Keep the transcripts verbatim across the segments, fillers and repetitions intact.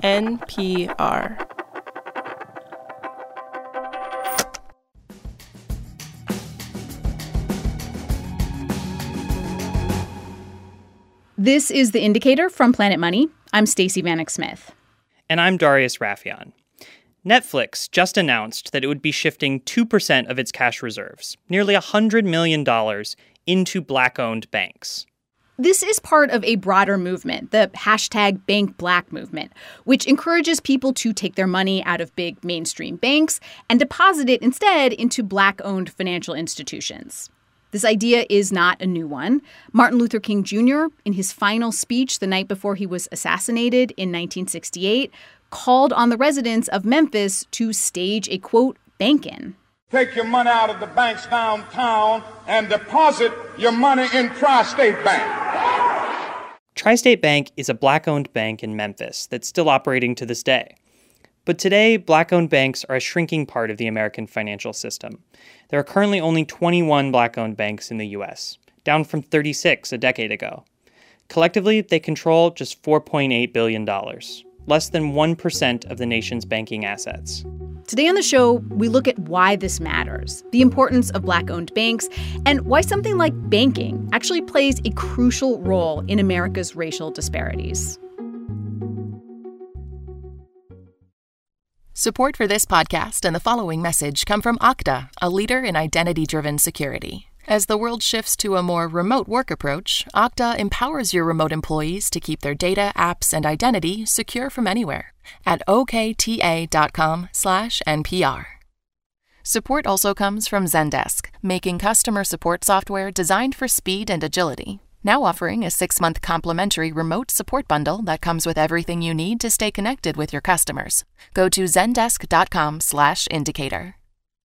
N P R. This is The Indicator from Planet Money. I'm Stacey Vanek Smith. And I'm Darius Rafieyan. Netflix just announced that it would be shifting two percent of its cash reserves, nearly one hundred million dollars, into Black-owned banks. This is part of a broader movement, the hashtag Bank Black movement, which encourages people to take their money out of big mainstream banks and deposit it instead into Black-owned financial institutions. This idea is not a new one. Martin Luther King Junior, in his final speech the night before he was assassinated in nineteen sixty-eight, called on the residents of Memphis to stage a, quote, bank-in. Take your money out of the banks downtown and deposit your money in Tri-State Bank. Tri-State Bank is a Black-owned bank in Memphis that's still operating to this day. But today, Black-owned banks are a shrinking part of the American financial system. There are currently only twenty-one Black-owned banks in the U S, down from thirty-six a decade ago. Collectively, they control just four point eight billion dollars, less than one percent of the nation's banking assets. Today on the show, we look at why this matters, the importance of Black-owned banks, and why something like banking actually plays a crucial role in America's racial disparities. Support for this podcast and the following message come from Okta, a leader in identity-driven security. As the world shifts to a more remote work approach, Okta empowers your remote employees to keep their data, apps, and identity secure from anywhere at okta.com slash NPR. Support also comes from Zendesk, making customer support software designed for speed and agility. Now offering a six-month complimentary remote support bundle that comes with everything you need to stay connected with your customers. Go to zendesk.com slash indicator.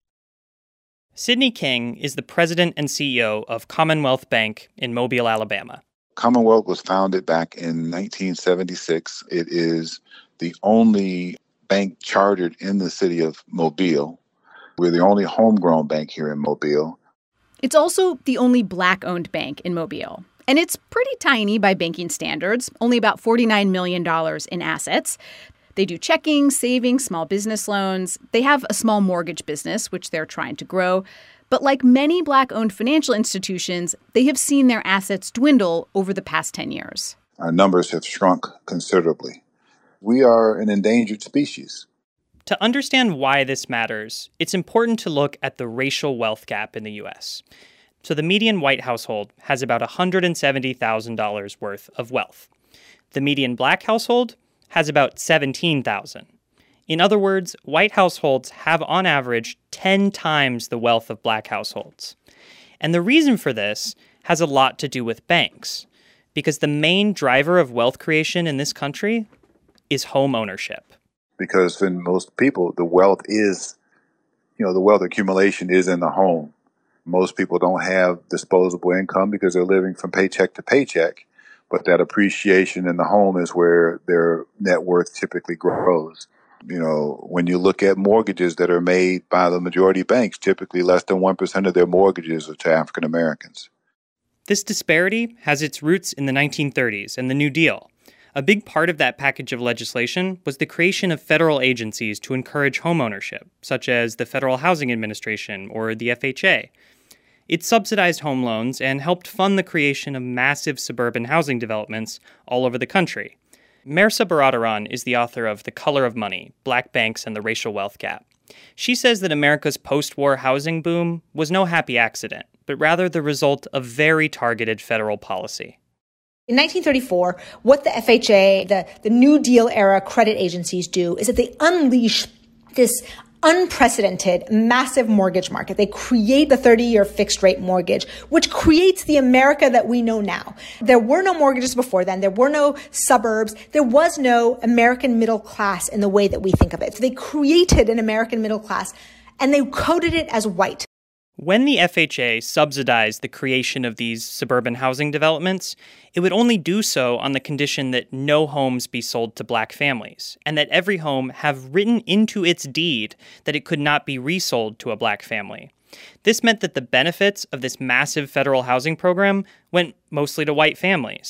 Sidney King is the president and C E O of Commonwealth Bank in Mobile, Alabama. Commonwealth was founded back in nineteen seventy-six. It is the only bank chartered in the city of Mobile. We're the only homegrown bank here in Mobile. It's also the only Black-owned bank in Mobile. And it's pretty tiny by banking standards, only about forty-nine million dollars in assets. They do checking, savings, small business loans. They have a small mortgage business, which they're trying to grow. But like many Black-owned financial institutions, they have seen their assets dwindle over the past ten years. Our numbers have shrunk considerably. We are an endangered species. To understand why this matters, it's important to look at the racial wealth gap in the U S. So the median white household has about one hundred seventy thousand dollars worth of wealth. The median Black household has about seventeen thousand dollars. In other words, white households have on average ten times the wealth of Black households. And the reason for this has a lot to do with banks, because the main driver of wealth creation in this country is home ownership. Because for most people, the wealth is, you know, the wealth accumulation is in the home. Most people don't have disposable income because they're living from paycheck to paycheck. But that appreciation in the home is where their net worth typically grows. You know, when you look at mortgages that are made by the majority banks, typically less than one percent of their mortgages are to African Americans. This disparity has its roots in the nineteen thirties and the New Deal. A big part of that package of legislation was the creation of federal agencies to encourage homeownership, such as the Federal Housing Administration or the F H A. It subsidized home loans and helped fund the creation of massive suburban housing developments all over the country. Mehrsa Baradaran is the author of The Color of Money, Black Banks and the Racial Wealth Gap. She says that America's post-war housing boom was no happy accident, but rather the result of very targeted federal policy. In nineteen thirty-four, what the F H A, the, the New Deal era credit agencies do is that they unleash this unprecedented, massive mortgage market. They create the thirty-year fixed-rate mortgage, which creates the America that we know now. There were no mortgages before then. There were no suburbs. There was no American middle class in the way that we think of it. So they created an American middle class, and they coded it as white. When the F H A subsidized the creation of these suburban housing developments, it would only do so on the condition that no homes be sold to Black families, and that every home have written into its deed that it could not be resold to a Black family. This meant that the benefits of this massive federal housing program went mostly to white families,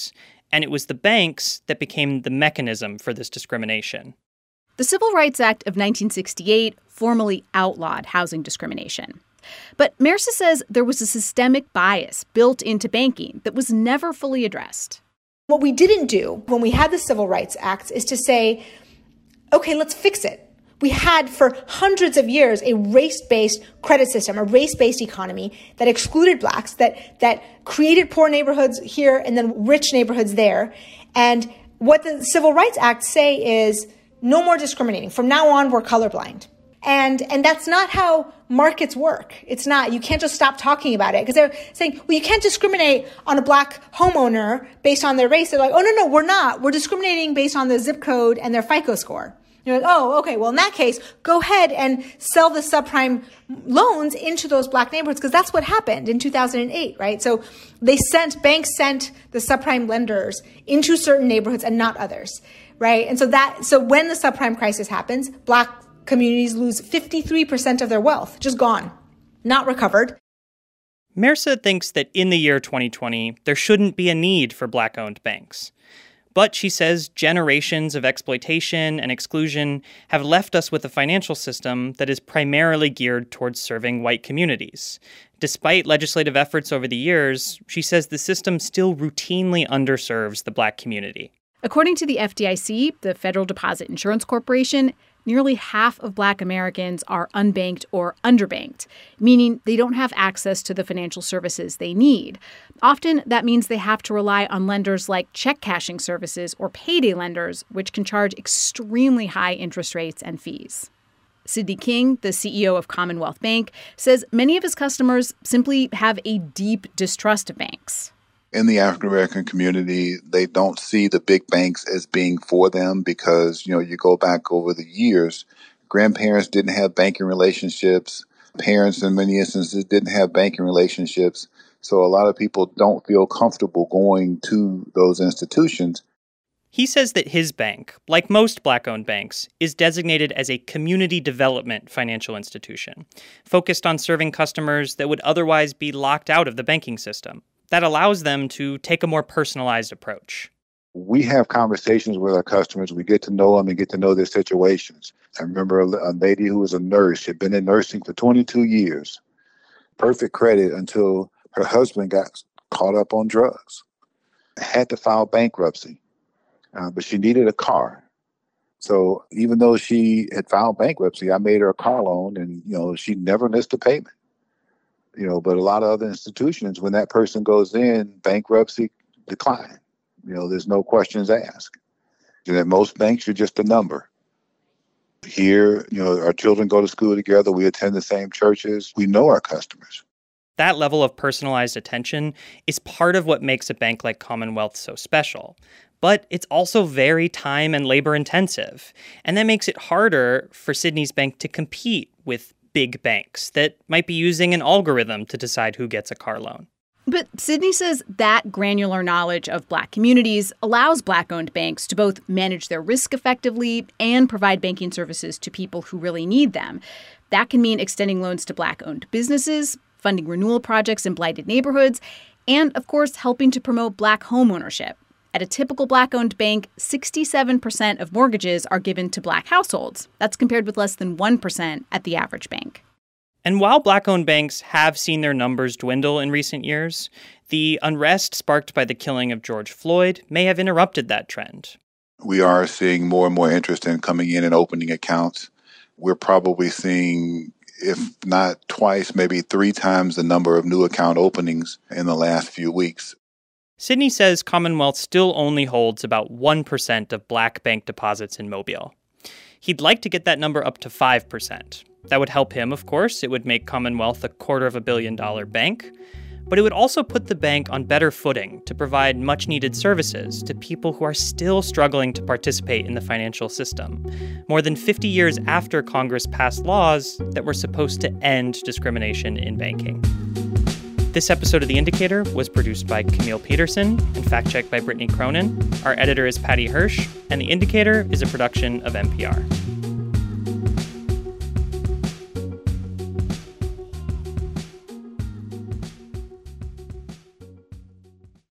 And it was the banks that became the mechanism for this discrimination. The Civil Rights Act of nineteen sixty-eight formally outlawed housing discrimination. But Meirsa says there was a systemic bias built into banking that was never fully addressed. What we didn't do when we had the Civil Rights Act is to say, okay, let's fix it. We had for hundreds of years a race-based credit system, a race-based economy that excluded blacks, that that created poor neighborhoods here and then rich neighborhoods there. And what the Civil Rights Act say is no more discriminating. From now on, we're colorblind. And and that's not how markets work. It's not. You can't just stop talking about it because they're saying, well, you can't discriminate on a black homeowner based on their race. They're like, oh, no, no, we're not. We're discriminating based on the zip code and their FICO score. You're like, oh, okay, well, in that case, go ahead and sell the subprime loans into those black neighborhoods because that's what happened in two thousand eight, right? So they sent, banks sent the subprime lenders into certain neighborhoods and not others, right? And so that, so when the subprime crisis happens, black communities lose fifty-three percent of their wealth, just gone, not recovered. Meirsa thinks that in the year twenty twenty, there shouldn't be a need for black-owned banks. But she says generations of exploitation and exclusion have left us with a financial system that is primarily geared towards serving white communities. Despite legislative efforts over the years, she says the system still routinely underserves the black community. According to the F D I C, the Federal Deposit Insurance Corporation, nearly half of black Americans are unbanked or underbanked, meaning they don't have access to the financial services they need. Often, that means they have to rely on lenders like check cashing services or payday lenders, which can charge extremely high interest rates and fees. Sidney King, the C E O of Commonwealth Bank, says many of his customers simply have a deep distrust of banks. In the African-American community, they don't see the big banks as being for them because, you know, you go back over the years, grandparents didn't have banking relationships. Parents, in many instances, didn't have banking relationships. So a lot of people don't feel comfortable going to those institutions. He says that his bank, like most black-owned banks, is designated as a community development financial institution, focused on serving customers that would otherwise be locked out of the banking system. That allows them to take a more personalized approach. We have conversations with our customers. We get to know them and get to know their situations. I remember a, a lady who was a nurse. She had been in nursing for twenty-two years. Perfect credit until her husband got caught up on drugs. Had to file bankruptcy, uh, but she needed a car. So even though she had filed bankruptcy, I made her a car loan, and you know she never missed a payment. You know, but a lot of other institutions, when that person goes in, bankruptcy decline. You know, there's no questions asked. And at most banks, you're just a number. Here, you know, our children go to school together. We attend the same churches. We know our customers. That level of personalized attention is part of what makes a bank like Commonwealth so special. But it's also very time and labor intensive. And that makes it harder for Sidney's bank to compete with big banks that might be using an algorithm to decide who gets a car loan. But Sidney says that granular knowledge of black communities allows black-owned banks to both manage their risk effectively and provide banking services to people who really need them. That can mean extending loans to black-owned businesses, funding renewal projects in blighted neighborhoods, and, of course, helping to promote black homeownership. At a typical black-owned bank, sixty-seven percent of mortgages are given to black households. That's compared with less than one percent at the average bank. And while black-owned banks have seen their numbers dwindle in recent years, the unrest sparked by the killing of George Floyd may have interrupted that trend. We are seeing more and more interest in coming in and opening accounts. We're probably seeing, if not twice, maybe three times the number of new account openings in the last few weeks. Sidney says Commonwealth still only holds about one percent of black bank deposits in Mobile. He'd like to get that number up to five percent. That would help him, of course. It would make Commonwealth a quarter of a billion dollar bank. But it would also put the bank on better footing to provide much-needed services to people who are still struggling to participate in the financial system, more than fifty years after Congress passed laws that were supposed to end discrimination in banking. This episode of The Indicator was produced by Camille Peterson and fact-checked by Brittany Cronin. Our editor is Patty Hirsch, and The Indicator is a production of N P R.